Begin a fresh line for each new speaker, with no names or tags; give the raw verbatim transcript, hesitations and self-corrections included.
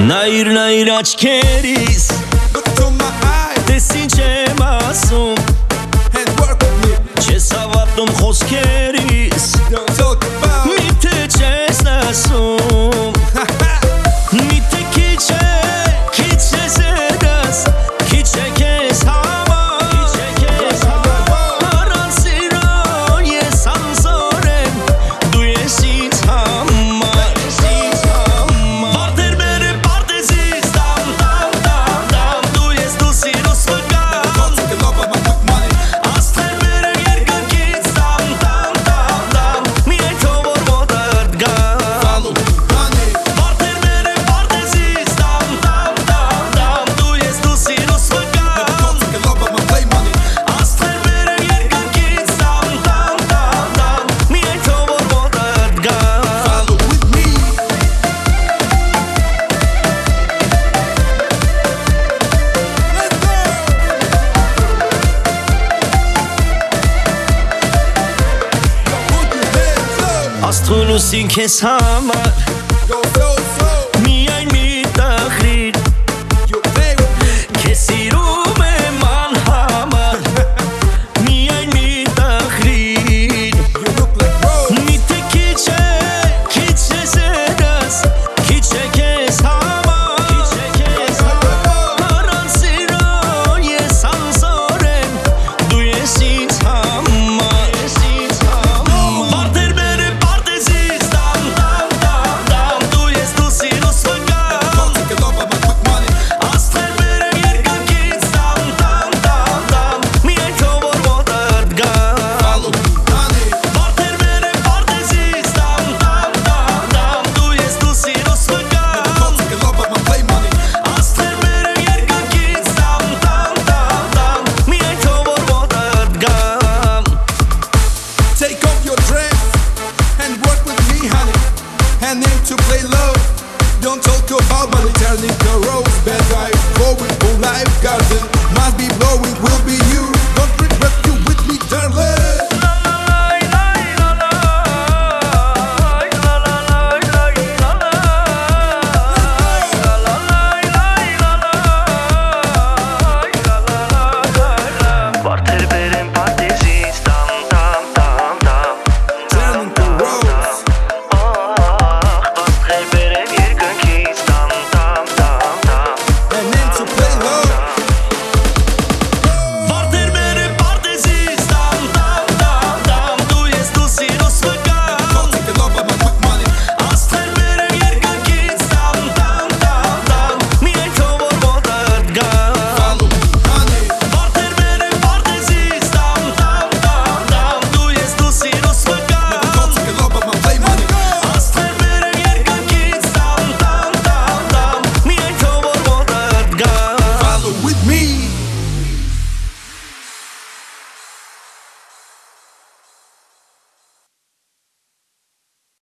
Նայր նայր աչքերիս Տես ինչ եմ ասում Չես հավատում խոսքերիս Միթե չես ասում Միթե քիչ է, քիչ ես էդս Քիչ է քեզ համար Առանց սիրո ես անզոր եմ Դու ես ինձ համար Վարդեր բերը պարտեզից Դամ, դամ, դամ, դամ Դու ես դու սիրուս վկան Աստղեր բերը երկնքից Դամ, դամ, դամ, դամ Միայն թող որ մոտդ գան Վարդեր բերը պարտեզից Դամ, դամ, դամ, դամ Դու ես դու սիրուս վկան Աստղեր բերը երկնքից Դամ, դամ, դամ, դամ Միայն թող որ մոտդ գան Աստղ ու լուսին քեզ համար